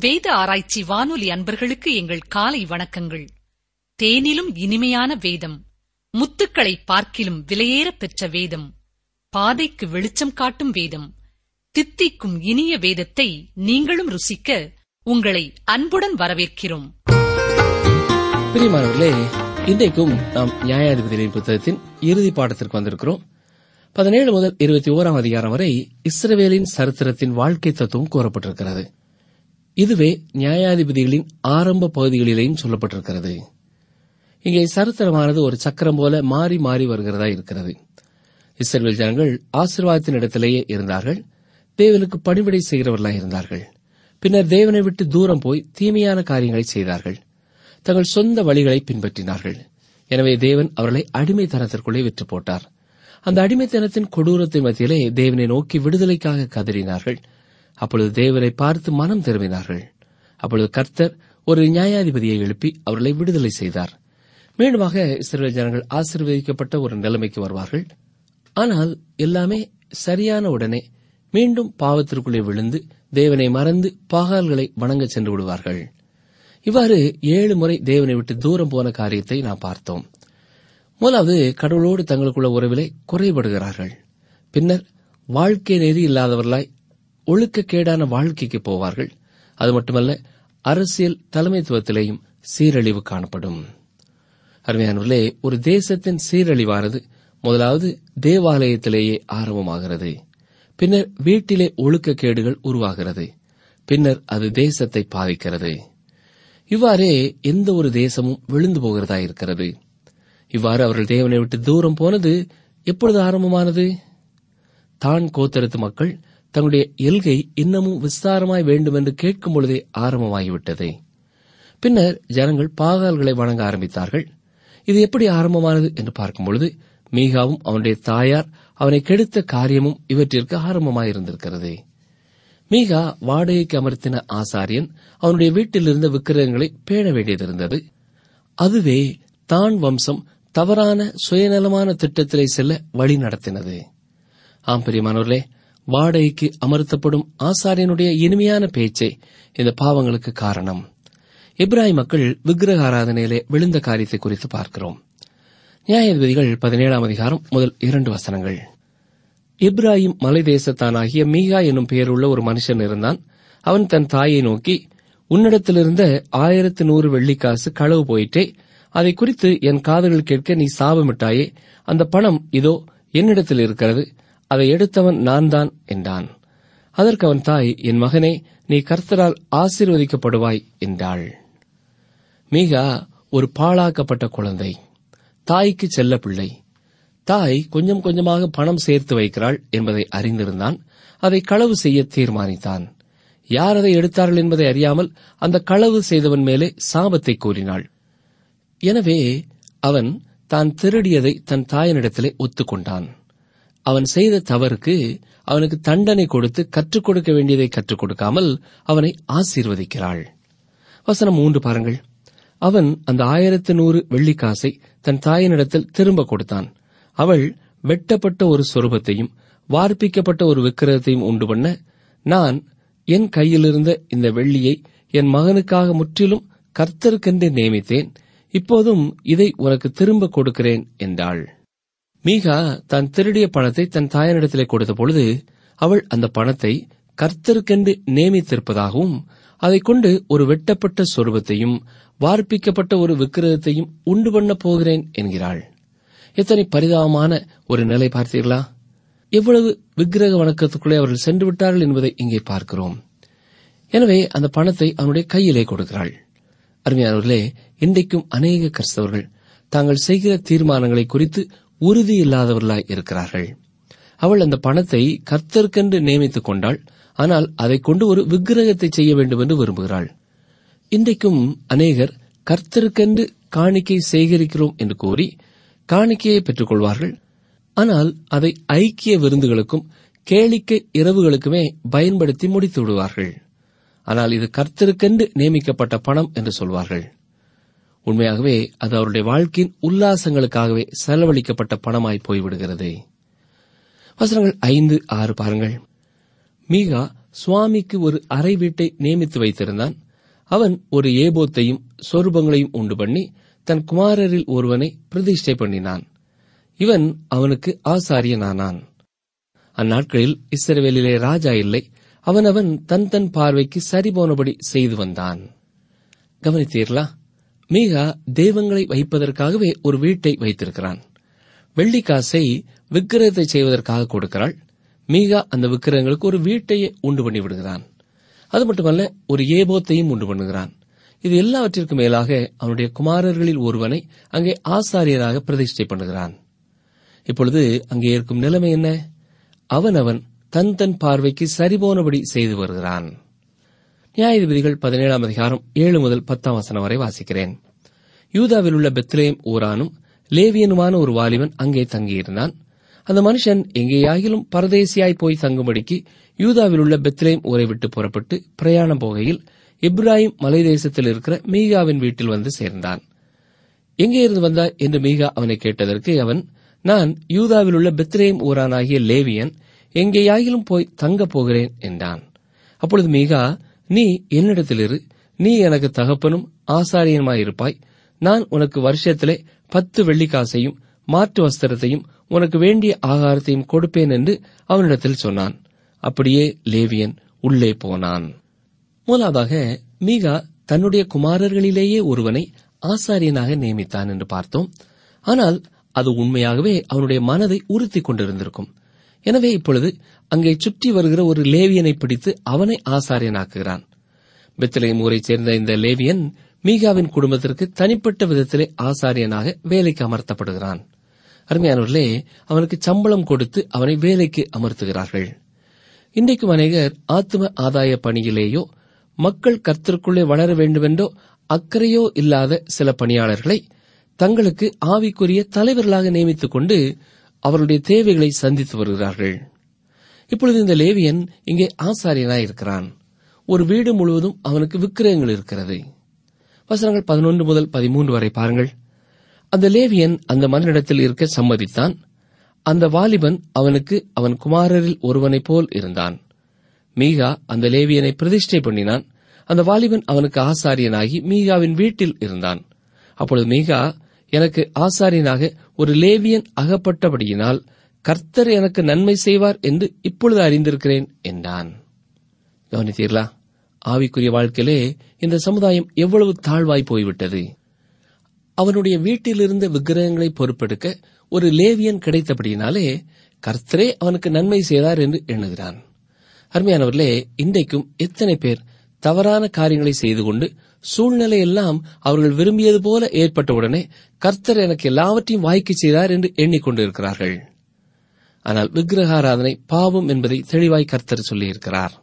வேத ஆராய்ச்சி வானொலி அன்பர்களுக்கு எங்கள் காலை வணக்கங்கள். தேனிலும் இனிமையான வேதம், முத்துக்களை பார்க்கிலும் விலையேறப் பெற்ற வேதம், பாதைக்கு வெளிச்சம் காட்டும் வேதம், தித்திக்கும் இனிய வேதத்தை நீங்களும் ருசிக்க உங்களை அன்புடன் வரவேற்கிறோம். பிரியமானவர்களே, இன்றைக்கும் நாம் நியாயாதிபதிகளின் புத்தகத்தின் இறுதி பாடத்திற்கு வந்திருக்கிறோம். 17 முதல் 21 அதிகாரம் வரை இஸ்ரவேலின் சரித்திரத்தின் வாழ்க்கை தத்துவம் கூறப்பட்டிருக்கிறது. இதுவே நியாயாதிபதிகளின் ஆரம்ப பகுதிகளிலேயும் சொல்லப்பட்டிருக்கிறது. இங்கே சரித்திரமானது ஒரு சக்கரம் போல மாறி மாறி வருகிறதா இருக்கிறது. இஸ்ரவேல் ஜனங்கள் ஆசீர்வாதத்தின் இடத்திலேயே இருந்தார்கள். தேவனுக்கு பணிவிடை செய்கிறவர்களாக இருந்தார்கள். பின்னர் தேவனை விட்டு தூரம் போய் தீமையான காரியங்களை செய்தார்கள். தங்கள் சொந்த வழிகளை பின்பற்றினார்கள். எனவே தேவன் அவர்களை அடிமைத்தனத்திற்குள்ளே விற்று போட்டார். அந்த அடிமைத்தனத்தின் கொடூரத்தின் மத்தியிலே தேவனை நோக்கி விடுதலைக்காக கதறினார்கள். அப்பொழுது தேவனை பார்த்து மனம் திரும்பினார்கள். அப்பொழுது கர்த்தர் ஒரு நியாயாதிபதியை எழுப்பி அவர்களை விடுதலை செய்தார். மீண்டுமாக இஸ்ரவேல் ஜனங்கள் ஆசீர்வதிக்கப்பட்ட ஒரு நிலைமைக்கு வருவார்கள். ஆனால் எல்லாமே சரியான உடனே மீண்டும் பாவத்திற்குள்ளே விழுந்து தேவனை மறந்து பாகால்களை வணங்க சென்று விடுவார்கள். இவ்வாறு 7 முறை தேவனை விட்டு தூரம் போன காரியத்தை நாம் பார்த்தோம். முதலாவது, கடவுளோடு தங்களுக்குள்ள உறவிலே குறைபடுகிறார்கள். பின்னர் வாழ்க்கை நெறி இல்லாதவர்களாய் ஒழுக்கக்கேடான வாழ்க்கைக்கு போவார்கள். அது மட்டுமல்ல, அரசியல் தலைமைத்துவத்திலேயும் சீரழிவு காணப்படும். அருமையானவர்களே, ஒரு தேசத்தின் சீரழிவானது முதலாவது தேவாலயத்திலேயே ஆரம்பமாகிறது. பின்னர் வீட்டிலே ஒழுக்கக்கேடுகள் உருவாகிறது. பின்னர் அது தேசத்தை பாதிக்கிறது. இவ்வாறே எந்த ஒரு தேசமும் விழுந்து போகிறதா இருக்கிறது. இவ்வாறு அவர்கள் தேவனை விட்டு தூரம் போனது எப்பொழுது ஆரம்பமானது? தான் கோத்திரத்து மக்கள் தங்களுடைய எல்கை இன்னமும் விஸ்தாரமாய் வேண்டும் என்று கேட்கும் பொழுதே ஆரம்பமாகிவிட்டது. பின்னர் ஜனங்கள் பாகால்களை வணங்க ஆரம்பித்தார்கள். இது எப்படி ஆரம்பமானது என்று பார்க்கும்பொழுது, மீகாவும் அவனுடைய தாயார் அவனை கெடுத்த காரியமும் இவற்றிற்கு ஆரம்பமாயிருந்திருக்கிறது. மீகா வாடகைக்கு அமர்த்தின ஆசாரியன் அவனுடைய வீட்டில் இருந்த விக்கிரகங்களை பேண வேண்டியதிருந்தது. அதுவே தான் வம்சம் தவறான சுயநலமான திட்டத்திலே செல்ல வழி நடத்தினது. ஆம் பிரியமானவர்களே, வாடகைக்கு அமர்த்தப்படும் ஆசாரியனுடைய இனிமையான பேச்சே இந்த பாவங்களுக்கு காரணம். எபிராய மக்கள் விக்கிரக ஆராதனையிலே விழுந்த காரியத்தை குறித்து பார்க்கிறோம். நியாயாதிபதிகள் 17 அதிகாரம் முதல் 2 வசனங்கள். எப்ராயிம் மலை தேசத்தானாகிய மீகா என்னும் பெயருள்ள ஒரு மனுஷன் இருந்தான். அவன் தன் தாயை நோக்கி, உன்னிடத்திலிருந்த 1100 வெள்ளிக்காசு களவு போயிற்றே, அதை குறித்து என் காதுகள் கேட்க நீ சாபமிட்டாயே. அந்த பணம் இதோ என்னிடத்தில் இருக்கிறது, அதை எடுத்தவன் நான் தான் என்றான். அதற்கு அவன் தாய், என் மகனே, நீ கர்த்தரால் ஆசீர்வதிக்கப்படுவாய் என்றாள். மீகா ஒரு பாழாக்கப்பட்ட குழந்தை, தாய்க்கு செல்ல பிள்ளை. தாய் கொஞ்சம் கொஞ்சமாக பணம் சேர்த்து வைக்கிறாள் என்பதை அறிந்திருந்தான். அதை களவு செய்ய தீர்மானித்தான். யார் அதை எடுத்தார்கள் என்பதை அறியாமல் அந்த களவு செய்தவன் மேலே சாபத்தை கூறினாள். எனவே அவன் தான் திருடியதை தன் தாயினிடத்திலே ஒத்துக்கொண்டான். அவன் செய்த தவறுக்கு அவனுக்கு தண்டனை கொடுத்து கற்றுக் கொடுக்க வேண்டியதை கற்றுக் கொடுக்காமல் அவனை ஆசீர்வதிக்கிறாள். வசனம் 3 பாருங்கள். அவன் அந்த 1100 வெள்ளிக்காசை தன் தாயினிடத்தில் திரும்ப கொடுத்தான். அவள் வெட்டப்பட்ட ஒரு சொரூபத்தையும் வார்ப்பிக்கப்பட்ட ஒரு விக்கிரகத்தையும் உண்டு பண்ண, நான் என் கையிலிருந்த இந்த வெள்ளியை என் மகனுக்காக முற்றிலும் கர்த்தருக்கென்று நியமித்தேன். இப்போதும் இதை உனக்கு திரும்ப கொடுக்கிறேன் என்றாள். மீகா தான் திருடிய பணத்தை தன் தாயனிடத்திலே கொடுத்த பொழுது அவள் அந்த பணத்தை கர்த்தருக்கென்று நியமித்திருப்பதாகவும் அதைக் கொண்டு ஒரு வெட்டப்பட்ட சொரூபத்தையும் வார்ப்பிக்கப்பட்ட ஒரு விக்கிரகத்தையும் உண்டு பண்ணப் போகிறேன் என்கிறாள். எத்தனை பரிதாபமான ஒரு நிலை பார்த்தீர்களா? எவ்வளவு விக்கிரக வணக்கத்துக்குள்ளே அவர்கள் சென்று விட்டார்கள் என்பதை இங்கே பார்க்கிறோம். எனவே அந்த பணத்தை அவனுடைய கையிலே கொடுக்கிறாள். அருமையானவர்களே, இன்றைக்கும் அநேக கிறிஸ்தவர்கள் தாங்கள் செய்கிற தீர்மானங்களை குறித்து உறுதி இல்லாதவர்களாய் இருக்கிறார்கள். அவள் அந்த பணத்தை கர்த்தருக்கென்று நியமித்துக் கொண்டாள். ஆனால் அதைக் கொண்டு ஒரு விக்கிரகத்தை செய்ய வேண்டும் என்று விரும்புகிறாள். இன்றைக்கும் அநேகர் கர்த்தருக்கென்று காணிக்கை சேகரிக்கிறோம் என்று கூறி காணிக்கையை பெற்றுக் கொள்வார்கள். ஆனால் அதை ஐக்கிய விருந்துகளுக்கும் கேளிக்கை இரவுகளுக்குமே பயன்படுத்தி முடித்து விடுவார்கள். ஆனால் இது கர்த்தருக்கென்று நியமிக்கப்பட்ட பணம் என்று சொல்வார்கள். உண்மையாகவே அது அவருடைய வாழ்க்கையின் உல்லாசங்களுக்காகவே செலவழிக்கப்பட்ட பணமாய் போய்விடுகிறது. வசனங்கள் 5, 6 பாருங்கள். மீகா சுவாமிக்கு ஒரு அறை வீட்டை நியமித்து வைத்திருந்தான். அவன் ஒரு ஏபோத்தையும் சொரூபங்களையும் உண்டு பண்ணி தன் குமாரரில் ஒருவனை பிரதிஷ்டை பண்ணினான். இவன் அவனுக்கு ஆசாரியனானான். அந்நாட்களில் இஸ்ரவேலிலே ராஜா இல்லை. அவனவன் தன் தன் பார்வைக்கு சரிபோனபடி செய்து வந்தான். கவனித்தீர்களா? மீகா தெய்வங்களை வைப்பதற்காகவே ஒரு வீட்டை வைத்திருக்கிறான். வெள்ளிக்காசை விக்கிரகத்தை செய்வதற்காக கொடுக்கிறாள். மீகா அந்த விக்கிரகங்களுக்கு ஒரு வீட்டையே உண்டு பண்ணி விடுகிறான். அது மட்டுமல்ல, ஒரு ஏபோத்தையும் உண்டு பண்ணுகிறான். இது எல்லாவற்றிற்கும் மேலாக அவனுடைய குமாரர்களில் ஒருவனை அங்கே ஆசாரியராக பிரதிஷ்டை பண்ணுகிறான். இப்பொழுது அங்கே இருக்கும் நிலைமை என்ன? அவனவன் தன் தன் பார்வைக்கு சரிபோனபடி செய்து வருகிறான். நியாயாதிபதிகள் 17 அதிகாரம் 7 முதல் 10 வரை வாசிக்கிறேன். யூதாவில் உள்ள பெத்லேம் ஊரானும் லேவியனுமான ஒரு வாலிபன் அங்கே தங்கியிருந்தான். அந்த மனுஷன் எங்கேயாகிலும் பரதேசியாய் போய் தங்கும்படிக்கு யூதாவில் உள்ள பெத்லேம் ஊரை விட்டு புறப்பட்டு பிரயாணம் போகையில் இப்ராஹிம் மலை தேசத்தில் இருக்கிற மீகாவின் வீட்டில் வந்து சேர்ந்தான். எங்கே இருந்து வந்தாய் என்று மீகா அவனை கேட்டதற்கு அவன், நான் யூதாவில் உள்ள பெத்லேம் ஊரானாகிய லேவியன், எங்கேயாகிலும் போய் தங்கப் போகிறேன் என்றான். அப்பொழுது மீகா, நீ என்னிடத்தில் இரு, நீ எனக்கு தகப்பனும் ஆசாரியனுமாயிருப்பாய். நான் உனக்கு வருஷத்திலே 10 வெள்ளிக்காசையும் மாற்று வஸ்திரத்தையும் உனக்கு வேண்டிய ஆகாரத்தையும் கொடுப்பேன் என்று அவனிடத்தில் சொன்னான். அப்படியே லேவியன் உள்ளே போனான். முதலாவதாக மீகா தன்னுடைய குமாரர்களிலேயே ஒருவனை ஆசாரியனாக நியமித்தான் என்று பார்த்தோம். ஆனால் அது உண்மையாகவே அவனுடைய மனதை உறுத்திக் கொண்டிருந்திருக்கும். எனவே இப்பொழுது அங்கே சுற்றி வருகிற ஒரு லேவியனை பிடித்து அவனை ஆசாரியனாக்குகிறான். பெத்லேம் ஊரைச் சேர்ந்த இந்த லேவியன் மீகாவின் குடும்பத்திற்கு தனிப்பட்ட விதத்திலே ஆசாரியனாக வேலைக்கு அமர்த்தப்படுகிறான். அருமையானவர்களே, அவனுக்கு சம்பளம் கொடுத்து அவனை வேலைக்கு அமர்த்துகிறார்கள். இன்றைக்கும் அநேகர் ஆத்தும ஆதாய பணியிலேயோ மக்கள் கர்த்தருக்குள்ளே வளர வேண்டுமென்றோ அக்கறையோ இல்லாத சில பணியாளர்களை தங்களுக்கு ஆவிக்குரிய தலைவர்களாக நியமித்துக் கொண்டு அவருடைய தேவைகளை சந்தித்து வருகிறார்கள். இப்பொழுது இந்த லேவியன் இங்கே ஆசாரியனாயிருக்கிறான். ஒரு வீடு முழுவதும் அவனுக்கு விக்கிரகங்கள் இருக்கிறது. வசனங்கள் 11 முதல் 13 வரை பாருங்கள். அந்த லேவியன் அந்த மனிதனிடத்தில் இருக்க சம்மதித்தான். அந்த வாலிபன் அவனுக்கு அவன் குமாரரில் ஒருவனைப் போல் இருந்தான். மீகா அந்த லேவியனை பிரதிஷ்டை பண்ணினான். அந்த வாலிபன் அவனுக்கு ஆசாரியனாகி மீகாவின் வீட்டில் இருந்தான். அப்பொழுது மீகா, எனக்கு ஆசாரியனாக ஒரு லேவியன் அகப்பட்டபடியினால் கர்த்தர் எனக்கு நன்மை செய்வார் என்று இப்பொழுது அறிந்திருக்கிறேன் என்றான். கவனித்தீர்களா? ஆவிக்குரிய வாழ்க்கையிலே இந்த சமுதாயம் எவ்வளவு தாழ்வாய் போய்விட்டது. அவனுடைய வீட்டிலிருந்த விக்கிரகங்களை பொறுப்பெடுக்க ஒரு லேவியன் கிடைத்தபடியினாலே கர்த்தரே அவனுக்கு நன்மை செய்தார் என்று எண்ணுகிறான். அருமையானவர்களே, இன்றைக்கும் எத்தனை பேர் தவறான காரியங்களை செய்து கொண்டு சூழ்நிலையெல்லாம் அவர்கள் விரும்பியது போல ஏற்பட்டவுடனே கர்த்தர் எனக்கு எல்லாவற்றையும் வாய்க்கு செய்தார் என்று எண்ணிக்கொண்டிருக்கிறார்கள். ஆனால் விக்கிரகாராதனை பாவம் என்பதை தெளிவாய் கர்த்தர் சொல்லியிருக்கிறார்.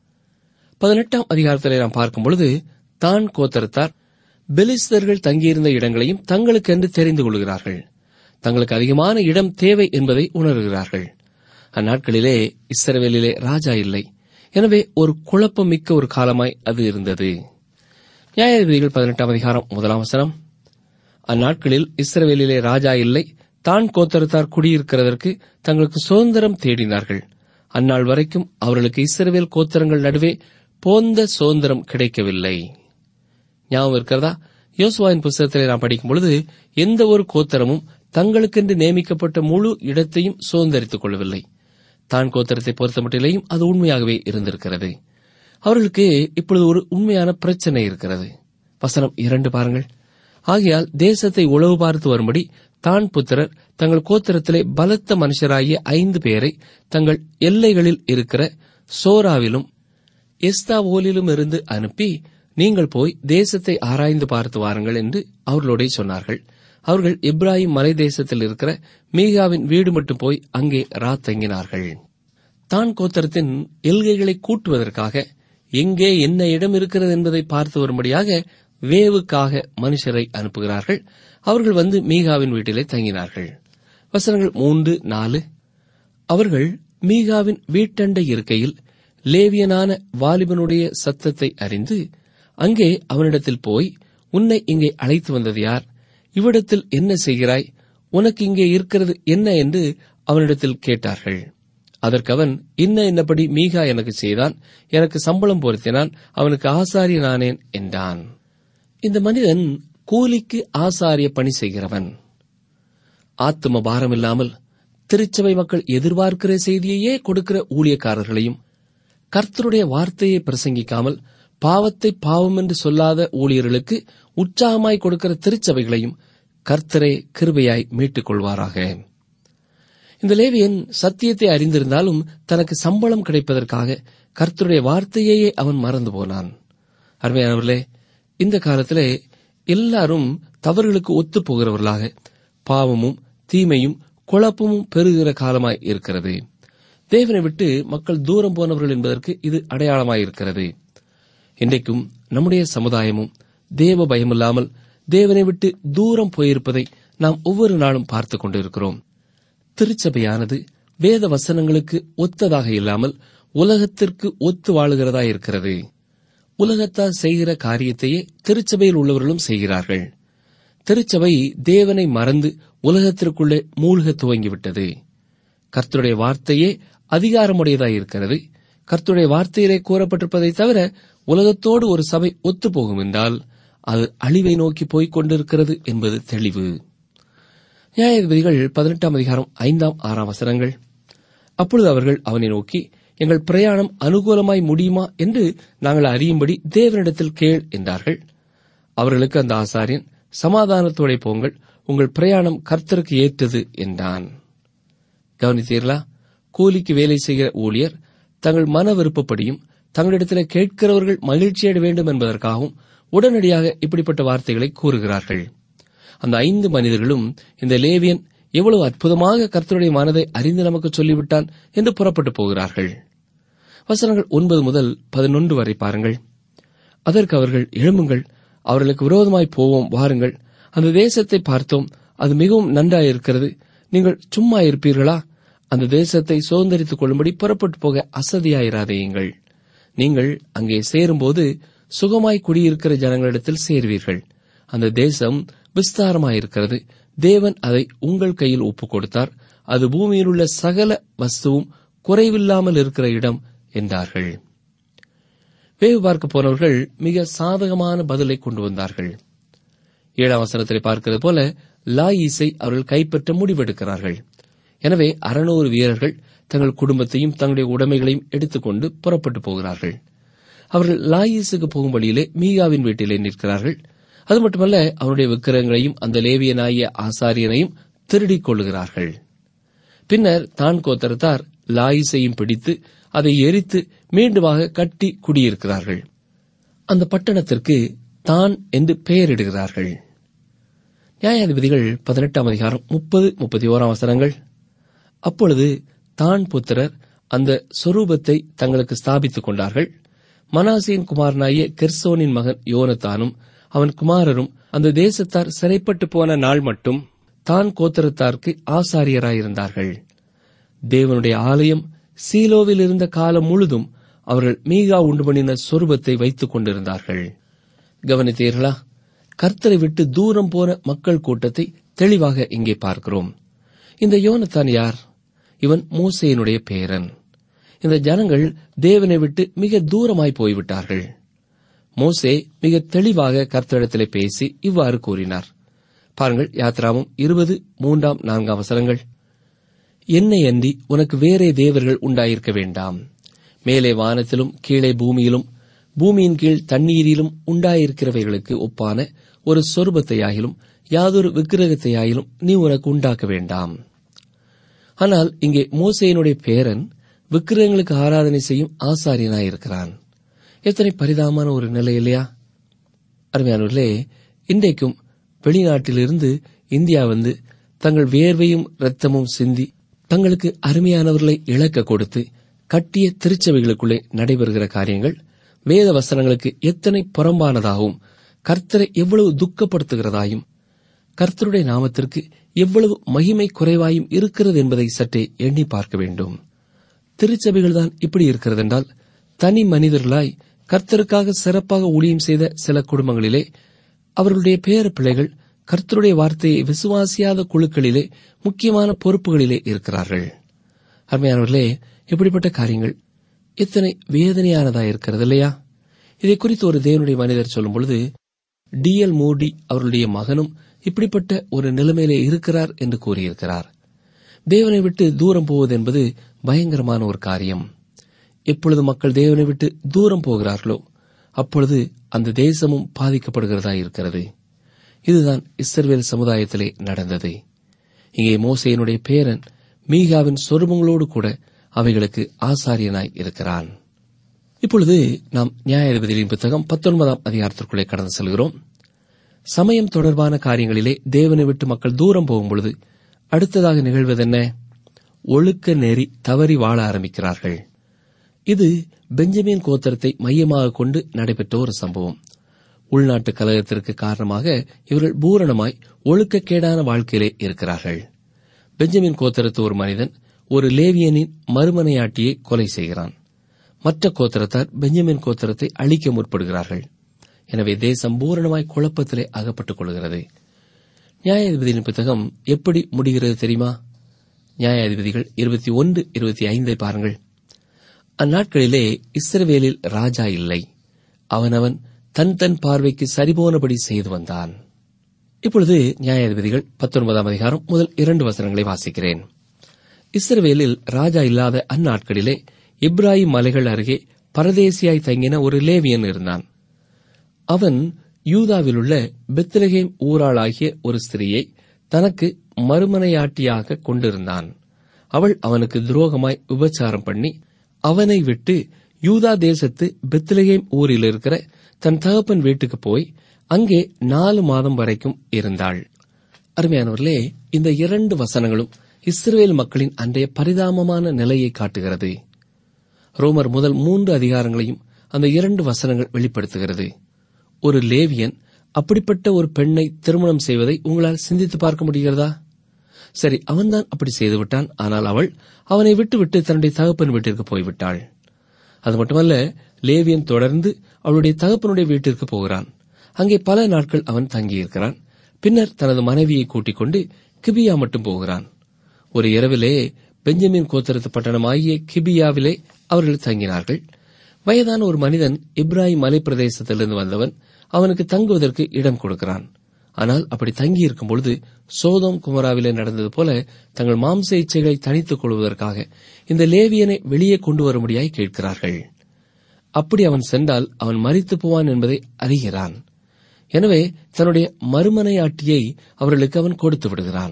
18 அதிகாரத்திலே நாம் பார்க்கும் பொழுது, தான் கோத்திரத்தார் பெலிஸ்தர்கள் தங்கியிருந்த இடங்களையும் தங்களுக்கென்று தெரிந்து கொள்கிறார்கள். தங்களுக்கு அதிகமான இடம் தேவை என்பதை உணர்கிறார்கள். அந்நாட்களிலே இஸ்ரவேலிலே ராஜா இல்லை. எனவே ஒரு குழப்பம் மிக்க ஒரு காலமாய் அது இருந்தது. நியாயாதிபதிகள் 18 அதிகாரம் 1 வசனம், அந்நாட்களில் இஸ்ரவேலிலே ராஜா இல்லை, தான் கோத்திரத்தார் குடியிருக்கிறதற்கு தங்களுக்கு சுதந்திரம் தேடினார்கள். அந்நாள் வரைக்கும் அவர்களுக்கு இஸ்ரவேல் கோத்திரங்கள் நடுவே போந்த சுதந்திரம் கிடைக்கவில்லை. ஞாபகம் இருக்கிறதா? யோசுவாவின் புத்தகத்திலே நாம் படிக்கும் பொழுது எந்த ஒரு கோத்திரமும் தங்களுக்கென்று நியமிக்கப்பட்ட முழு இடத்தையும் சுதந்திரித்துக் கொள்ளவில்லை. தான் கோத்திரத்தை பொறுத்தமட்டிலேயும் அது உண்மையாகவே இருந்திருக்கிறது. அவர்களுக்கு இப்பொழுது ஒரு உண்மையான பிரச்சனை இருக்கிறது. வசனம் 2 பாருங்கள். ஆகையால் தேசத்தை உளவு பார்த்து வரும்படி தான் புத்திரர் தங்கள் கோத்திரத்திலே பலத்த மனுஷராகிய 5 பேரை தங்கள் எல்லைகளில் இருக்கிற சோராவிலும் எஸ்தாவோலிலும் இருந்து அனுப்பி, நீங்கள் போய் தேசத்தை ஆராய்ந்து பார்த்து வாருங்கள் என்று அவர்களோட சொன்னார்கள். அவர்கள் இப்ராஹிம் மலை தேசத்தில் இருக்கிற மீகாவின் வீடு மட்டும் போய் அங்கே ராத்தங்கினார்கள். தான் கோத்திரத்தின் எல்கைகளை கூட்டுவதற்காக எங்கே என்ன இடம் இருக்கிறது என்பதை பார்த்து வரும்படியாக வேவுக்காக மனுஷரை அனுப்புகிறார்கள். அவர்கள் வந்து மீகாவின் வீட்டிலே தங்கினார்கள். வசனங்கள் 3, 4. அவர்கள் மீகாவின் வீட்டண்டை இருக்கையில் லேவியனான வாலிபனுடைய சத்தத்தை அறிந்து அங்கே அவனிடத்தில் போய், உன்னை இங்கே அழைத்து வந்தது யார்? இவ்விடத்தில் என்ன செய்கிறாய்? உனக்கு இங்கே இருக்கிறது என்ன என்று அவனிடத்தில் கேட்டார்கள். அதற்கு அவன், இன்னபடி மீகா எனக்கு செய்தான், எனக்கு சம்பளம் பொருத்தினான், அவனுக்கு ஆசாரியனானேன் என்றான். இந்த மனிதன் கூலிக்கு ஆசாரிய பணி செய்கிறவன். ஆத்தும பாரமில்லாமல் திருச்சபை மக்கள் எதிர்பார்க்கிற செய்தியையே கொடுக்கிற ஊழியக்காரர்களையும், கர்த்தருடைய வார்த்தையை பிரசங்கிக்காமல் பாவத்தை பாவம் என்று சொல்லாத ஊழியர்களுக்கு உற்சாகமாய் கொடுக்கிற திருச்சபைகளையும் கர்த்தரே கிருபையாய் மீட்டுக் கொள்வாராக. இந்த லேவியன் சத்தியத்தை அறிந்திருந்தாலும் தனக்கு சம்பளம் கிடைப்பதற்காக கர்த்தருடைய வார்த்தையே அவன் மறந்து போனான். அருமையானவர்களே, இந்த காலத்திலே எல்லாரும் தவறுகளுக்கு ஒத்துப் போகிறவர்களாக பாவமும் தீமையும் குழப்பமும் பெருகிற காலமாய் இருக்கிறது. தேவனை விட்டு மக்கள் தூரம் போனவர்கள் என்பதற்கு இது அடையாளமாயிருக்கிறது. இன்றைக்கும் நம்முடைய சமுதாயமும் தேவ பயமில்லாமல் தேவனை விட்டு தூரம் போயிருப்பதை நாம் ஒவ்வொரு நாளும் பார்த்துக் கொண்டிருக்கிறோம். திருச்சபையானது வேத வசனங்களுக்கு ஒத்ததாக இல்லாமல் உலகத்திற்கு ஒத்து வாழுகிறதா இருக்கிறது. உலகத்தார் செய்கிற காரியத்தையே திருச்சபையில் உள்ளவர்களும் செய்கிறார்கள். திருச்சபை தேவனை மறந்து உலகத்திற்குள்ளே மூழ்க துவங்கிவிட்டது. கர்த்தருடைய வார்த்தையே அதிகாரமுடையதாயிருக்கிறது. கர்த்தருடைய வார்த்தையிலே கூறப்பட்டிருப்பதை தவிர உலகத்தோடு ஒரு சபை ஒத்துப்போகும் என்றால் அது அழிவை நோக்கி போய்க் கொண்டிருக்கிறது என்பது தெளிவு. நியாயாதிபதிகள் 18ஆம் அதிகாரம் 5, 6 வசனங்கள். அப்பொழுது அவர்கள் அவனை நோக்கி, எங்கள் பிரயாணம் அனுகூலமாய் முடியுமா என்று நாங்கள் அறியும்படி தேவனிடத்தில் கேள் என்றார்கள். அவர்களுக்கு அந்த ஆசாரியன், சமாதானத்தோட போங்கள், உங்கள் பிரயாணம் கர்த்தருக்கு ஏற்றது என்றான். கவனித்தீர்களா? கூலிக்கு வேலை செய்கிற ஊழியர் தங்கள் மன விருப்பப்படியும் தங்களிடத்தில் கேட்கிறவர்கள் மகிழ்ச்சியடைய வேண்டும் என்பதற்காகவும் உடனடியாக இப்படிப்பட்ட வார்த்தைகளை கூறுகிறார்கள். அந்த 5 மனிதர்களும் இந்த லேவியன் எவ்வளவு அற்புதமாக கர்த்தருடைய மனதை அறிந்து நமக்கு சொல்லிவிட்டான் என்று புறப்பட்டு போகிறார்கள். வசனங்கள் 9 முதல் 11 வரை பாருங்கள். அதற்கு அவர்கள், எழும்புங்கள், அவர்களுக்கு விரோதமாய் போவோம், வாருங்கள், அந்த தேசத்தை பார்த்தோம், அது மிகவும் நன்றாயிருக்கிறது, நீங்கள் சும்மா இருப்பீர்களா? அந்த தேசத்தை சுதந்தரித்துக் கொள்ளும்படி புறப்பட்டு போக அசதியாயிராதேயுங்கள். நீங்கள் அங்கே சேரும்போது சுகமாய் குடியிருக்கிற ஜனங்களிடத்தில் சேர்வீர்கள். அந்த தேசம் விஸ்தாரமாயிருக்கிறது, தேவன் அதை உங்கள் கையில் ஒப்புக் கொடுத்தார், அது பூமியில் உள்ள சகல வஸ்துவும் குறைவில்லாமல் இருக்கிற இடம் என்றார்கள். வேவு பார்க்க போனவர்கள் மிக சாதகமான பதிலை கொண்டு வந்தார்கள். 7ஆம் வசனத்தை பார்க்கிறது போல லாயீசை அவர்கள் கைப்பற்ற முடிவெடுக்கிறார்கள். எனவே 600 வீரர்கள் தங்கள் குடும்பத்தையும் தங்களுடைய உடைமைகளையும் எடுத்துக்கொண்டு புறப்பட்டு போகிறார்கள். அவர்கள் லாயீசுக்கு போகும் வழியிலே மீகாவின் வீட்டிலே நிற்கிறார்கள். அது மட்டுமல்ல, அவனுடைய விக்கிரகங்களையும் அந்த லேவியனாகிய ஆசாரியனையும் திருடிக் கொள்ளுகிறார்கள். பின்னர் தான் கோத்திரத்தார் லாயீசையும் பிடித்து அதை எரித்து மீண்டுமாக கட்டி குடியிருக்கிறார்கள். அந்த பட்டணத்திற்கு தான் என்று பெயரிடுகிறார்கள். நியாயாதிபதிகள் 18ஆம் அதிகாரம் 30, 31 வசனங்கள். அப்பொழுது தான் புத்திரர் அந்த சொரூபத்தை தங்களுக்கு ஸ்தாபித்துக் கொண்டார்கள். மனாசேயின் குமாரனாகிய கெர்சோனின் மகன் யோனத்தானும் அவன் குமாரரும் அந்த தேசத்தார் சிறைப்பட்டு போன நாள் மட்டும் தான் கோத்திரத்தாருக்கு ஆசாரியராயிருந்தார்கள். தேவனுடைய ஆலயம் சீலோவில் இருந்த காலம் முழுதும் அவர்கள் மீகா உண்டு பண்ணின சொரூபத்தை வைத்துக் கொண்டிருந்தார்கள். கவனித்தீர்களா? கர்த்தரை விட்டு தூரம் போன மக்கள் கூட்டத்தை தெளிவாக இங்கே பார்க்கிறோம். இந்த யோனத்தான் யார்? இவன் மோசேயினுடைய பேரன். இந்த ஜனங்கள் தேவனை விட்டு மிக தூரமாய் போய்விட்டார்கள். மோசே மிக தெளிவாக கர்த்தரிடத்திலே பேசி இவ்வாறு கூறினார். பாருங்கள், யாத்ராமம் 20, 3, 4 வசனங்கள். என்னை அன்றி உனக்கு வேறே தேவர்கள் உண்டாயிருக்க வேண்டாம். மேலே வானத்திலும் கீழே பூமியிலும் பூமியின் கீழ் தண்ணீரிலும் உண்டாயிருக்கிறவைகளுக்கு ஒப்பான ஒரு சொரூபத்தையாகிலும் யாதொரு விக்கிரகத்தையாயிலும் நீ உனக்கு உண்டாக்க வேண்டாம். ஆனால் இங்கே மோசேயினுடைய பேரன் விக்கிரகங்களுக்கு ஆராதனை செய்யும் ஆசாரியனாயிருக்கிறான். எத்தனை பரிதாபமான ஒரு நிலை இல்லையா? அருமையானவர்களே, இன்றைக்கும் வெளிநாட்டிலிருந்து இந்தியா வந்து தங்கள் வேர்வையும் இரத்தமும் சிந்தி தங்களுக்கு அருமையானவர்களை இழக்க கொடுத்து கட்டிய திருச்சபைகளுக்குள்ளே நடைபெறுகிற காரியங்கள் வேத வசனங்களுக்கு எத்தனை புறம்பானதாகவும் கர்த்தரை எவ்வளவு துக்கப்படுத்துகிறதாயும் கர்த்தருடைய நாமத்திற்கு எவ்வளவு மகிமை குறைவாயும் இருக்கிறது என்பதை சற்றே எண்ணி பார்க்க வேண்டும். திருச்சபைகள்தான் இப்படி இருக்கிறது என்றால், தனி மனிதர்களாய் கர்த்தருக்காக சிறப்பாக ஊழியம் செய்த சில குடும்பங்களிலே அவர்களுடைய பேர பிள்ளைகள் கர்த்தருடைய வார்த்தையை விசுவாசியாத குழுக்களிலே முக்கியமான பொறுப்புகளிலே இருக்கிறார்கள். அருமையானவர்களே, இப்படிப்பட்ட காரியங்கள் எத்தனை வேதனையானதாயிருக்கிறது இல்லையா? இதை குறித்து ஒரு தேவனுடைய மனிதர் சொல்லும் பொழுது, D.L. மூடி அவருடைய மகனும் இப்படிப்பட்ட ஒரு நிலைமையிலே இருக்கிறார் என்று கூறியிருக்கிறார். தேவனை விட்டு தூரம் போவது என்பது பயங்கரமான ஒரு காரியம். எப்பொழுது மக்கள் தேவனை விட்டு தூரம் போகிறார்களோ அப்பொழுது அந்த தேசமும் பாதிக்கப்படுகிறதா இருக்கிறது. இதுதான் இஸ்ரவேல் சமுதாயத்திலே நடந்தது. இங்கே மோசேயினுடைய பேரன் மீகாவின் சொருபங்களோடு கூட அவைகளுக்கு ஆசாரியனாய் இருக்கிறான். இப்பொழுது நாம் நியாயாதிபதிகளின் புத்தகம் 19ஆம் அதிகாரத்திற்குள்ளே கடந்து செல்கிறோம். சமயம் தொடர்பான காரியங்களிலே தேவனை விட்டு மக்கள் தூரம் போகும்பொழுது அடுத்ததாக நிகழ்வதென்ன? ஒழுக்க நெறி தவறி வாழ ஆரம்பிக்கிறார்கள். இது பெஞ்சமின் கோத்திரத்தை மையமாக கொண்டு நடைபெற்ற ஒரு சம்பவம். உள்நாட்டு கலகத்திற்கு காரணமாக இவர்கள் பூரணமாய் ஒழுக்கக்கேடான வாழ்க்கையிலே இருக்கிறார்கள். பெஞ்சமின் கோத்திரத்து ஒரு மனிதன் ஒரு லேவியனின் மறுமனையாட்டியை கொலை செய்கிறான். மற்ற கோத்திரத்தார் பெஞ்சமின் கோத்திரத்தை அழிக்க முற்படுகிறார்கள். எனவே தேசம் பூரணமாய் குழப்பத்திலே அகப்பட்டுக் கொள்கிறது. நியாயாதிபதியின் புத்தகம் எப்படி முடிகிறது தெரியுமா? நியாயாதிபதிகள் 21-25 பாருங்கள். அந்நாட்களிலே இஸ்ரவேலில் ராஜா இல்லை. அவனவன் தன் தன் பார்வைக்கு சரிபோனபடி செய்து வந்தான். இப்பொழுது நியாயாதிபதிகள் 19ஆம் அதிகாரம் முதல் 2 வசனங்களை வாசிக்கிறேன். இஸ்ரவேலில் ராஜா இல்லாத அந்நாட்களிலே இப்ராஹிம் மலைகள் அருகே பரதேசியாய் தங்கின ஒரு லேவியன் இருந்தான். அவன் யூதாவிலுள்ள பெத்லகேம் ஊராளாகிய ஒரு ஸ்திரியை தனக்கு மறுமனையாட்டியாக கொண்டிருந்தான். அவள் அவனுக்கு துரோகமாய் விபச்சாரம் பண்ணி அவனை விட்டு யூதா தேசத்து பெத்லகேம் ஊரில் இருக்கிற தன் தகப்பன் வீட்டுக்கு போய் அங்கே 4 மாதம் வரைக்கும் இருந்தாள். அருமையானவர்களே, இந்த 2 வசனங்களும் இஸ்ரவேல் மக்களின் அன்றைய பரிதாபமான நிலையை காட்டுகிறது. ரோமர் முதல் 3 அதிகாரங்களையும் அந்த 2 வசனங்கள் வெளிப்படுத்துகிறது. ஒரு லேவியன் அப்படிப்பட்ட ஒரு பெண்ணை திருமணம் செய்வதை உங்களால் சிந்தித்து பார்க்க முடிகிறதா? சரி, அவன்தான் அப்படி செய்துவிட்டான். ஆனால் அவள் அவனை விட்டுவிட்டு தன்னுடைய தகப்பன் வீட்டிற்கு போய்விட்டாள். அது மட்டுமல்ல, லேவியன் தொடர்ந்து அவளுடைய தகப்பனுடைய வீட்டிற்கு போகிறான். அங்கே பல நாட்கள் அவன் தங்கியிருக்கிறான். பின்னர் தனது மனைவியை கூட்டிக் கொண்டு கிபியா மட்டும் போகிறான். ஒரு இரவிலே பெஞ்சமின் கோத்திரத்து பட்டணமாகிய கிபியாவிலே அவர்கள் தங்கினார்கள். வயதான ஒரு மனிதன், இப்ராஹிம் மலை பிரதேசத்திலிருந்து வந்தவன், அவனுக்கு தங்குவதற்கு இடம் கொடுக்கிறான். ஆனால் அப்படி தங்கியிருக்கும் பொழுது சோதோம் குமராவிலே நடந்தது போல தங்கள் மாம்ச இச்சைகளை தனித்துக் கொள்வதற்காக இந்த லேவியனை வெளியே கொண்டு வரும்படியாய் கேட்கிறார்கள். அப்படி அவன் சென்றால் அவன் மரித்து போவான் என்பதை அறிகிறான். எனவே தன்னுடைய மறுமனையாட்டியை அவர்களுக்கு அவன் கொடுத்து விடுகிறான்.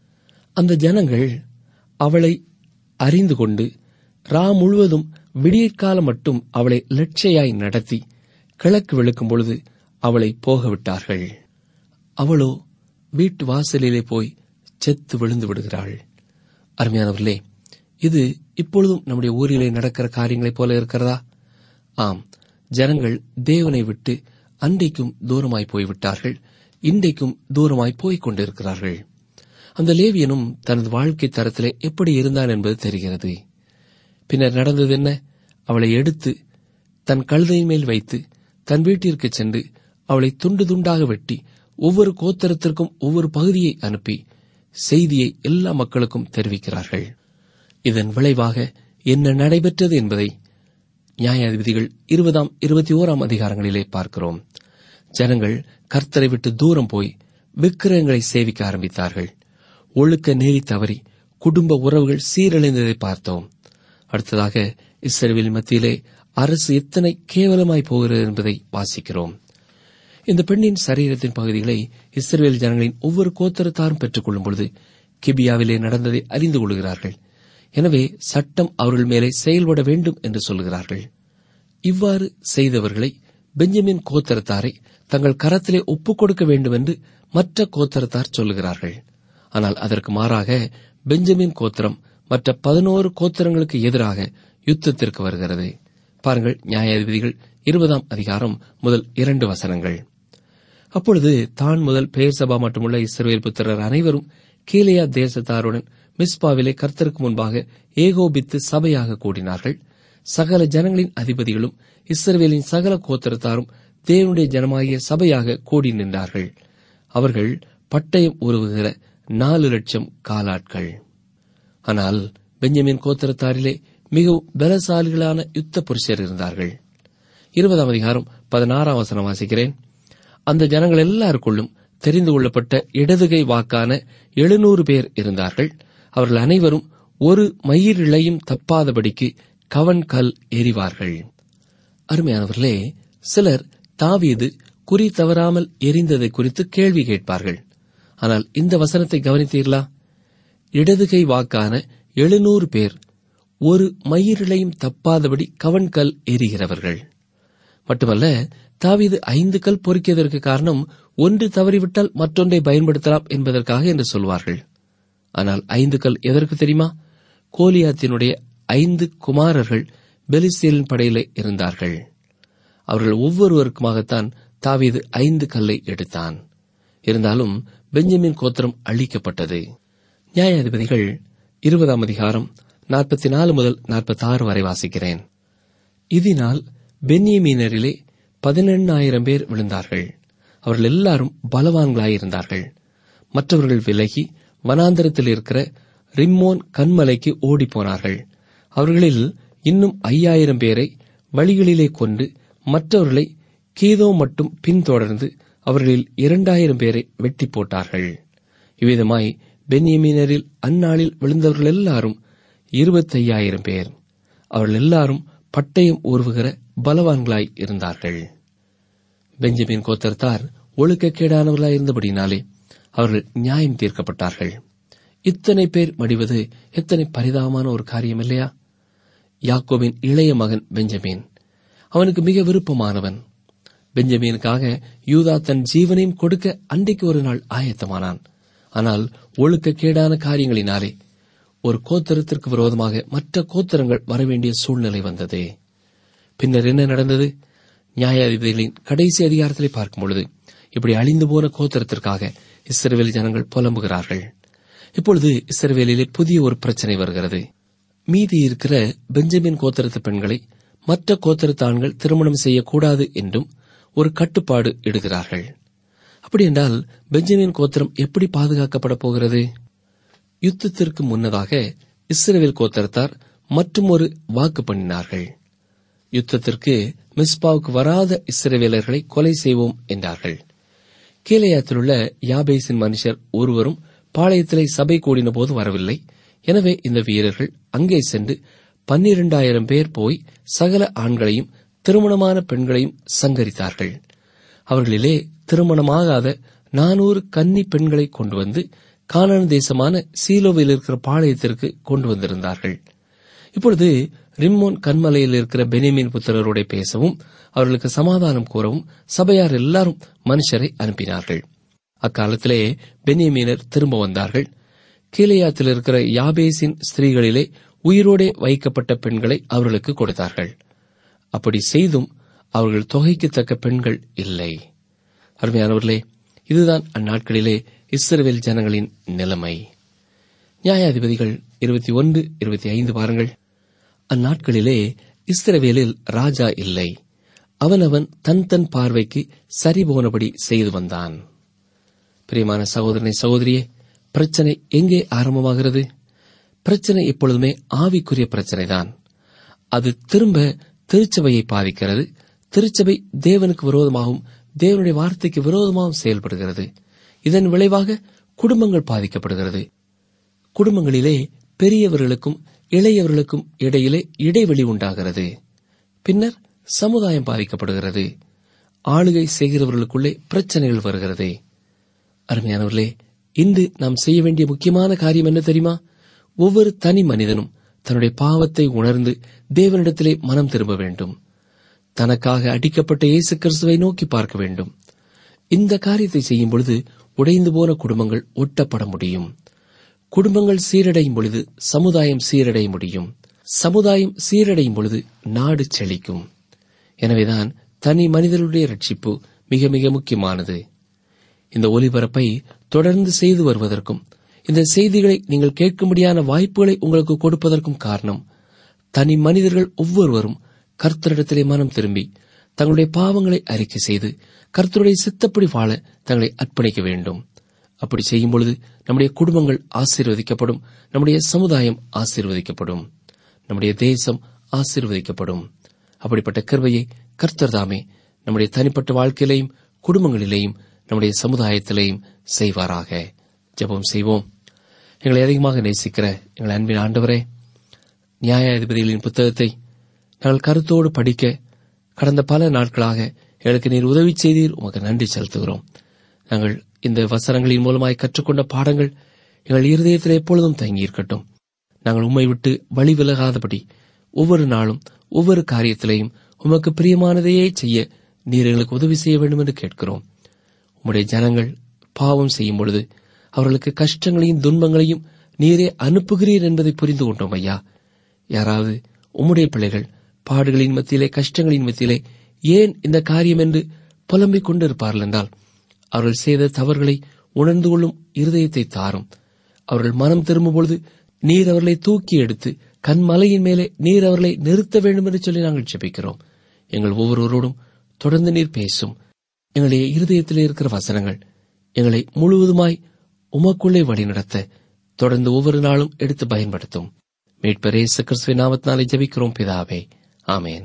அந்த ஜனங்கள் அவளை அறிந்து கொண்டு ரா முழுவதும் விடியற்காலம் மட்டும் அவளை லட்சையாய் நடத்தி கிழக்கு வெளுக்கும் பொழுது அவளை போகவிட்டார்கள். அவளோ வீட்டு வாசலிலே போய் செத்து விழுந்து விடுகிறாள். அருமையானவர்களே, இது இப்பொழுதும் நம்முடைய ஊரிலே நடக்கிற காரியங்களைப் போல இருக்கிறதா? ஆம், ஜனங்கள் தேவனை விட்டு அன்றைக்கும் தூரமாய் போய்விட்டார்கள். இன்றைக்கும் தூரமாய் போய்க் கொண்டிருக்கிறார்கள். அந்த லேவியனும் தனது வாழ்க்கை தரத்திலே எப்படி இருந்தான் என்பது தெரிகிறது. பின்னர் நடந்தது என்ன? அவளை எடுத்து தன் கழுதையின் மேல் வைத்து தன் வீட்டிற்கு சென்று அவளை துண்டு துண்டாக வெட்டி ஒவ்வொரு கோத்திரத்திற்கும் ஒவ்வொரு பகுதியை அனுப்பி செய்தியை எல்லா மக்களுக்கும் தெரிவிக்கிறார்கள். இதன் விளைவாக என்ன நடைபெற்றது என்பதை நியாயாதிபதிகள் 20-21 அதிகாரங்களிலே பார்க்கிறோம். ஜனங்கள் கர்த்தரை விட்டு தூரம் போய் விக்கிரகங்களை சேவிக்க ஆரம்பித்தார்கள். ஒழுக்க நெறி தவறி குடும்ப உறவுகள் சீரழிந்ததை பார்த்தோம். அடுத்ததாக இஸ்ரவேலின் மத்தியிலே அரசு எத்தனை கேவலமாய் போகிறது என்பதை வாசிக்கிறோம். இந்த பெண்ணின் சரீரத்தின் பகுதிகளை இஸ்ரவேல் ஜனங்களின் ஒவ்வொரு கோத்திரத்தாரும் பெற்றுக் கொள்ளும் பொழுது கிபியாவிலே நடந்ததை அறிந்து கொள்கிறார்கள். எனவே சட்டம் அவர்கள் மேலே செயல்பட வேண்டும் என்று சொல்கிறார்கள். இவ்வாறு செய்தவர்களை பெஞ்சமின் கோத்திரத்தாரை தங்கள் கரத்திலே ஒப்புக் கொடுக்க வேண்டும் என்று மற்ற கோத்திரத்தார் சொல்லுகிறார்கள். ஆனால் அதற்கு மாறாக பெஞ்சமின் கோத்திரம் மற்ற 11 கோத்திரங்களுக்கு எதிராக யுத்தத்திற்கு வருகிறது. பாருங்கள், நியாயாதிபதிகள் 20ஆம் அதிகாரம் முதல் 2 வசனங்கள். அப்பொழுது தான் முதல் பெயர்சபா மட்டுமுள்ள இஸ்ரவேல் புத்திரர் அனைவரும் கீலேயா தேசத்தாருடன் மிஸ்பாவிலே கர்த்தருக்கு முன்பாக ஏகோபித்து சபையாக கூடினார்கள். சகல ஜனங்களின் அதிபதிகளும் இஸ்ரவேலின் சகல கோத்திரத்தாரும் தேவனுடைய ஜனமாகிய சபையாக கூடி நின்றார்கள். அவர்கள் பட்டயம் உருவுகிற 4,00,000 காலாட்கள். ஆனால் பென்யமீன் கோத்திரத்தாரிலே மிகவும் பலசாலிகளான யுத்த புருஷர் இருந்தார்கள். 20ஆம் அதிகாரம் 16ஆம் வசனம் வாசிக்கிறேன். அந்த ஜனங்கள் எல்லாருக்குள்ளும் தெரிந்து கொள்ளப்பட்ட இடதுகை வாக்கான 700 பேர் இருந்தார்கள். அவர்கள் அனைவரும் ஒரு மயிரிழையும் தப்பாதபடிக்கு கவன் கல் எறிவார்கள். அருமையானவர்களே, சிலர் தாவீது குறி தவறாமல் எரிந்ததை குறித்து கேள்வி கேட்பார்கள். ஆனால் இந்த வசனத்தை கவனித்தீர்களா? இடதுகை வாக்கான 700 பேர் ஒரு மயிரிழையும் தப்பாதபடி கவன் கல் எறிகிறவர்கள். மட்டுமல்ல, தாவீது 5 கல் பொறுக்கியதற்கு காரணம் ஒன்று தவறிவிட்டால் மற்றொன்றை பயன்படுத்தலாம் என்பதற்காக என்று சொல்வார்கள். ஆனால் 5 கல் எதற்கு தெரியுமா? கோலியாத்தினுடைய 5 குமாரர்கள் பெலிஸ்தேலின் படையிலே இருந்தார்கள். அவர்கள் ஒவ்வொருவருக்குமாகத்தான் தாவீது 5 கல்லை எடுத்தான். இருந்தாலும் பென்யமீன் கோத்திரம் அழிக்கப்பட்டது. நியாயாதிபதிகள் 20ஆம் அதிகாரம் 44 முதல் 46 வரை வாசிக்கிறேன். இதனால் பென்யமீனரிலே 18,000 பேர் விழுந்தார்கள். அவர்கள் எல்லாரும் பலவான்களாயிருந்தார்கள். மற்றவர்கள் விலகி வனாந்தரத்தில் இருக்கிற ரிம்மோன் கன்மலைக்கு ஓடிப்போனார்கள். அவர்களில் இன்னும் 5,000 பேரை வழிகளிலே கொண்டு மற்றவர்களை கீதோ மட்டும் பின்தொடர்ந்து அவர்களில் 2,000 பேரை வெட்டி போட்டார்கள். இவ்விதமாய் பென்யமீனரில் அந்நாளில் விழுந்தவர்கள் எல்லாரும் 25,000 பேர். அவர்கள் எல்லாரும் பட்டயம் ஊர்வுகிற பலவான்களாய் இருந்தார்கள். பென்யமீன் கோத்திரத்தார் ஒழுக்கக்கேடானவர்களாய் இருந்தபடினாலே அவர்கள் நியாயம் தீர்க்கப்பட்டார்கள். இத்தனை பேர் மடிவது எத்தனை பரிதாபமான ஒரு காரியம் இல்லையா? யாக்கோபின் இளைய மகன் பென்யமீன், அவனுக்கு மிக விருப்பமானவன். பென்யமீனுக்காக யூதா தன் ஜீவனையும் கொடுக்க அன்றைக்கு ஒரு நாள் ஆயத்தமானான். ஆனால் ஒழுக்கக்கேடான காரியங்களினாலே ஒரு கோத்திரத்திற்கு விரோதமாக மற்ற கோத்திரங்கள் வரவேண்டிய சூழ்நிலை வந்தது. பின்னர் என்ன நடந்தது? நியாயாதிபதிகளின் கடைசி அதிகாரத்திலே பார்க்கும் பொழுது இப்படி அழிந்து போன கோத்திரத்திற்காக இஸ்ரவேல் ஜனங்கள் புலம்புகிறார்கள். இப்பொழுது இஸ்ரவேலிலே புதிய ஒரு பிரச்சனை வருகிறது. மீதி இருக்கிற பென்ஜமின் கோத்திரத்து பெண்களை மற்ற கோத்திரத்து ஆண்கள் திருமணம் செய்யக்கூடாது என்றும் ஒரு கட்டுப்பாடு இடுகிறார்கள். அப்படியென்றால் பென்ஜமின் கோத்திரம் எப்படி பாதுகாக்கப்பட போகிறது? யுத்தத்திற்கு முன்னதாக இஸ்ரவேல் கோத்திரத்தார் மற்றும் ஒரு வாக்கு பண்ணினார்கள். யுத்தத்திற்கு மிஸ்பாவுக்கு வராத இஸ்ரவேலர்களை கொலை செய்வோம் என்றார்கள். கீலேயாத்திலுள்ள யாபேசின் மனுஷர் ஒருவரும் பாளையத்திலே சபை கூடின போது வரவில்லை. எனவே இந்த வீரர்கள் அங்கே சென்று 12,000 பேர் போய் சகல ஆண்களையும் திருமணமான பெண்களையும் சங்கரித்தார்கள். அவர்களிலே திருமணமாகாத 400 கன்னி பெண்களை கொண்டு வந்து கானான் தேசமான சீலோவில் இருக்கிற பாளையத்திற்கு கொண்டு வந்திருந்தார்கள். இப்பொழுது ரிம்மோன் கன்மலையில் இருக்கிற பென்யமீன் புத்திரரோட பேசவும் அவர்களுக்கு சமாதானம் கூறவும் சபையார் எல்லாரும் மனுஷரை அனுப்பினார்கள். அக்காலத்திலே பென்யமீனர் திரும்ப வந்தார்கள். கீலேயாத்தில் இருக்கிற யாபேசின் ஸ்திரீகளிலே உயிரோடே வைக்கப்பட்ட பெண்களை அவர்களுக்கு கொடுத்தார்கள். அப்படி செய்தும் அவர்கள் தொகைக்குத்தக்க பெண்கள் இல்லை. அருமையானவர்களே, இதுதான் அந்நாட்களிலே இஸ்ரவேல் ஜனங்களின் நிலைமை. நியாயாதிபதிகள் 21-25 பாருங்கள். அந்நாட்களிலே இஸ்ரவேலில் ராஜா இல்லை. அவனவன் தன் தன் பார்வைக்கு சரிபோனபடி செய்து வந்தான். பிரியமான சகோதரனை சகோதரியே, பிரச்சனை எங்கே ஆரம்பமாகிறது? பிரச்சனை எப்பொழுதுமே ஆவிக்குரிய பிரச்சனைதான். அது திரும்ப திருச்சபையை பாதிக்கிறது. திருச்சபை தேவனுக்கு விரோதமாகவும் தேவனுடைய வார்த்தைக்கு விரோதமாகவும் செயல்படுகிறது. இதன் விளைவாக குடும்பங்கள் பாதிக்கப்படுகிறது. குடும்பங்களிலே பெரியவர்களுக்கும் இளையவர்களுக்கும் இடையிலே இடைவெளி உண்டாகிறது. பின்னர் சமுதாயம் பாதிக்கப்படுகிறது. ஆளுகை செய்கிறவர்களுக்குள்ளே பிரச்சனைகள் வருகிறது. அருமையானவர்களே, இன்று நாம் செய்ய வேண்டிய முக்கியமான காரியம் என்ன தெரியுமா? ஒவ்வொரு தனி மனிதனும் தன்னுடைய பாவத்தை உணர்ந்து தேவனிடத்திலே மனம் திரும்ப வேண்டும். தனக்காக அடிக்கப்பட்ட இயேசு கிறிஸ்துவை நோக்கி பார்க்க வேண்டும். இந்த காரியத்தை செய்யும் பொழுது உடைந்து போன குடும்பங்கள் ஒட்டப்பட முடியும். குடும்பங்கள் சீரடையும் பொழுது சமுதாயம் சீரடைய முடியும். சமுதாயம் சீரடையும் பொழுது நாடு செழிக்கும். எனவேதான் தனி மனிதனுடைய ரட்சிப்பு மிக மிக முக்கியமானது. இந்த ஒலிபரப்பை தொடர்ந்து செய்து வருவதற்கும் இந்த செய்திகளை நீங்கள் கேட்கும்படியான வாய்ப்புகளை உங்களுக்கு கொடுப்பதற்கும் காரணம், தனி மனிதர்கள் ஒவ்வொருவரும் கர்த்தரிடத்திலே மனம் திரும்பி தங்களுடைய பாவங்களை அறிக்கை செய்து கர்த்தருடைய சித்தப்படி வாழ தங்களை அர்ப்பணிக்க வேண்டும். அப்படி செய்யும் பொழுது நம்முடைய குடும்பங்கள் ஆசீர்வதிக்கப்படும், நம்முடைய சமுதாயம் ஆசீர்வதிக்கப்படும், நம்முடைய தேசம் ஆசீர்வதிக்கப்படும். அப்படிப்பட்ட கிருபையை கர்த்தர் தாமே நம்முடைய தனிப்பட்ட வாழ்க்கையிலேயும் குடும்பங்களிலேயும் நம்முடைய சமுதாயத்திலேயும் செய்வாராக. ஜெபம் செய்வோம். எங்களை அதிகமாக நேசிக்கிற எங்கள் அன்பின் ஆண்டவரே, நியாயாதிபதிகளின் புத்தகத்தை நாங்கள் கருத்தோடு படிக்க கடந்த பல நாட்களாக எங்களுக்கு நீர் உதவி செய்தீர். உமக்கு நன்றி செலுத்துகிறோம். நாங்கள் இந்த வசனங்களின் மூலமாய் கற்றுக்கொண்ட பாடங்கள் எங்கள் இருதயத்தில் எப்பொழுதும் தங்கியிருக்கட்டும். நாங்கள் உம்மை விட்டு வழி விலகாதபடி ஒவ்வொரு நாளும் ஒவ்வொரு காரியத்திலையும் உமக்கு பிரியமானதையே செய்ய நீர் எங்களுக்கு உதவி செய்ய வேண்டும் என்று கேட்கிறோம். உம்முடைய ஜனங்கள் பாவம் செய்யும் பொழுது அவர்களுக்கு கஷ்டங்களையும் துன்பங்களையும் நீரே அனுப்புகிறீர் என்பதை புரிந்து கொண்டோம் ஐயா. யாராவது உம்முடைய பிள்ளைகள் பாடுகளின் மத்தியிலே, கஷ்டங்களின் மத்தியிலே ஏன் இந்த காரியம் என்று புலம்பிக் கொண்டிருப்பார்கள் என்றால், அவர்கள் செய்த தவறுகளை உணர்ந்து கொள்ளும் இருதயத்தை தாரும். அவர்கள் மனம் திரும்பும் பொழுது நீர் அவர்களை தூக்கி எடுத்து கண்மலையின் மேலே நீர் அவர்களை நிறுத்த வேண்டும் என்று சொல்லி நாங்கள் ஜெபிக்கிறோம். எங்கள் ஒவ்வொருவரோடும் தொடர்ந்து நீர் பேசும். எங்களுடைய இருதயத்தில் இருக்கிற வசனங்கள் எங்களை முழுவதுமாய் உமக்குள்ளே வழிநடத்த தொடர்ந்து ஒவ்வொரு நாளும் எடுத்து பயன்படுத்தும். மீட்பர் இயேசு கிறிஸ்துவின் நாமத்தினாலே ஜெபிக்கிறோம் பிதாவே, ஆமென்.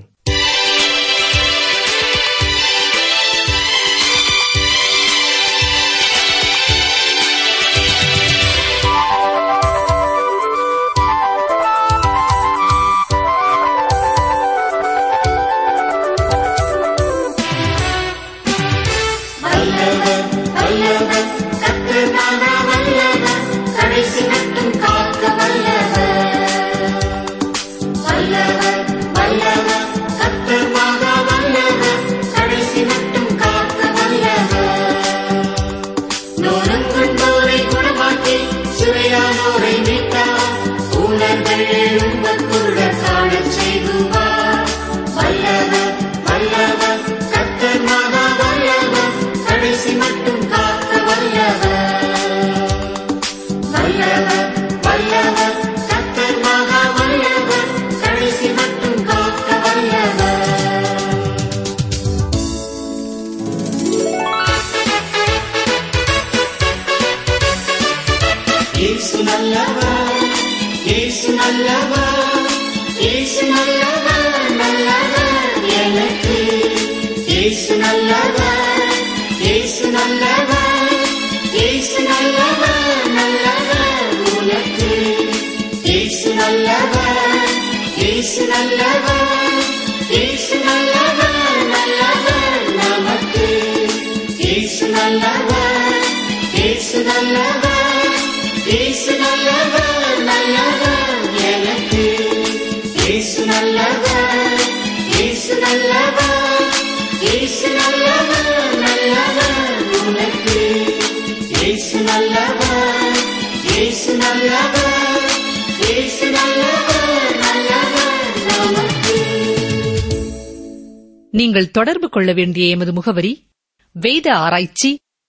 நீங்கள் தொடர்பு கொள்ள வேண்டிய எமது முகவரி: வேத ஆராய்ச்சி,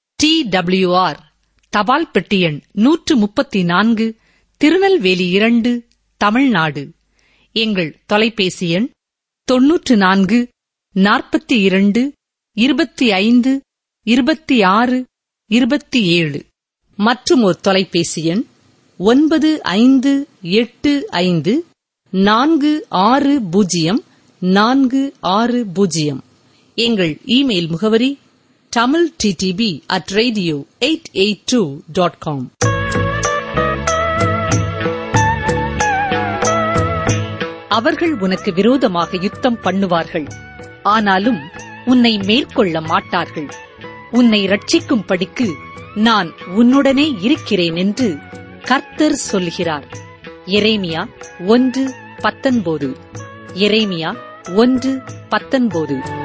TWR, தபால் பெட்டி எண் 134, திருநெல்வேலி 2, தமிழ்நாடு. எங்கள் தொலைபேசி எண் 94 42 25 26 27. மற்றும் ஒரு தொலைபேசி எண் 9585 460 460. எங்கள் இமெயில் முகவரி tamilttb@radio882.com. அவர்கள் உனக்கு விரோதமாக யுத்தம் பண்ணுவார்கள், ஆனாலும் உன்னை மேற்கொள்ள மாட்டார்கள். உன்னை ரட்சிக்கும்படிக்கு நான் உன்னுடனே இருக்கிறேன் என்று கர்த்தர் சொல்கிறார். எரேமியா 1:19. எரேமியா 1:19.